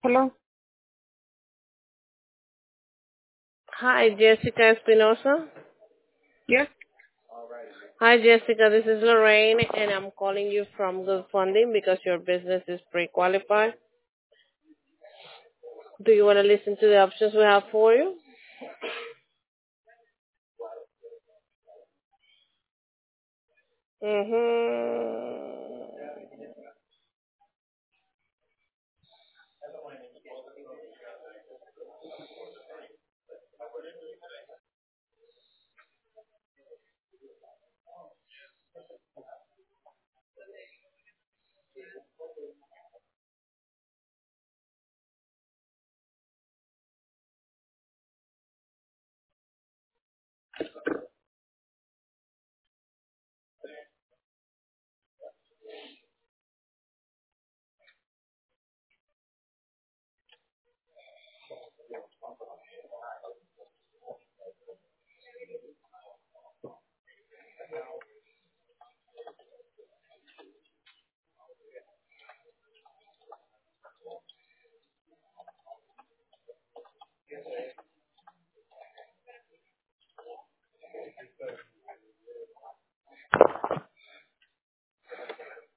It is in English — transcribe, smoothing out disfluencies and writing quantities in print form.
Hello? Hi, Jessica Espinosa. Yes? Hi, Jessica. This is Lorraine, and I'm calling you from Good Funding because your business is pre-qualified. Do you want to listen to the options we have for you? Mm-hmm.